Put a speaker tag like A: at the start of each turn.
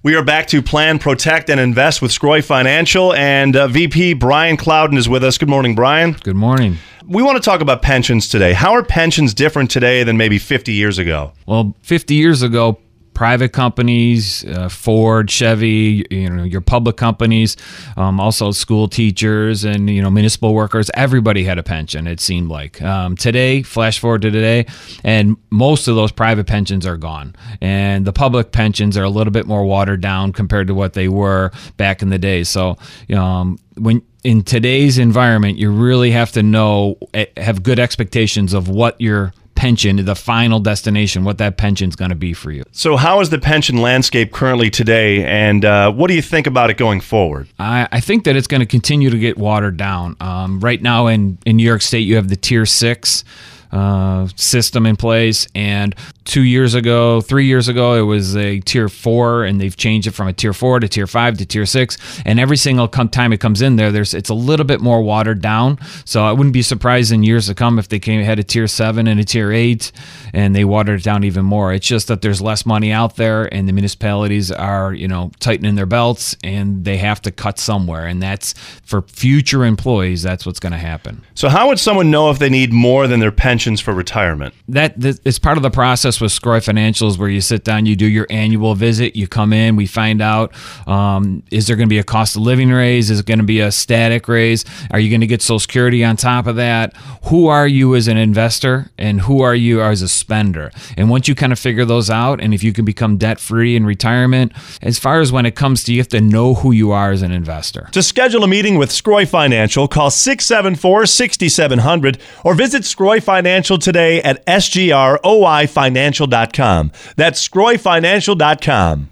A: We are back to plan, protect, and invest with Scroy Financial, and VP Brian Clouden is with us. Good morning, Brian.
B: Good morning.
A: We want to talk about pensions today. How are pensions different today than maybe 50 years ago?
B: Well, 50 years ago, private companies, Ford, Chevy, your public companies, also school teachers and, municipal workers, everybody had a pension, it seemed like. Today, flash forward to today, and most of those private pensions are gone. And the public pensions are a little bit more watered down compared to what they were back in the day. So, when in today's environment, you really have to have good expectations of what your pension, the final destination, what that pension's going to be for you.
A: So how is the pension landscape currently today, and what do you think about it going forward?
B: I think that it's going to continue to get watered down. Right now in New York State, you have the Tier 6 system in place, and 3 years ago, it was a Tier 4, and they've changed it from a Tier 4 to Tier 5 to Tier 6, and every single time it comes in there, it's a little bit more watered down, so I wouldn't be surprised in years to come if they had a Tier 7 and a Tier 8, and they watered it down even more. It's just that there's less money out there, and the municipalities are, tightening their belts, and they have to cut somewhere, and that's, for future employees, that's what's going to happen.
A: So how would someone know if they need more than their pensions for retirement?
B: That is part of the process with Scroy Financials, where you sit down, you do your annual visit, you come in, we find out, is there going to be a cost of living raise? Is it going to be a static raise? Are you going to get Social Security on top of that? Who are you as an investor, and who are you as a spender? And once you kind of figure those out, and if you can become debt-free in retirement, as far as when it comes to, you have to know who you are as an investor.
A: To schedule a meeting with Scroy Financial, call 674-6700 or visit Scroy Financial today at sgroifinancial.com. That's scroifinancial.com.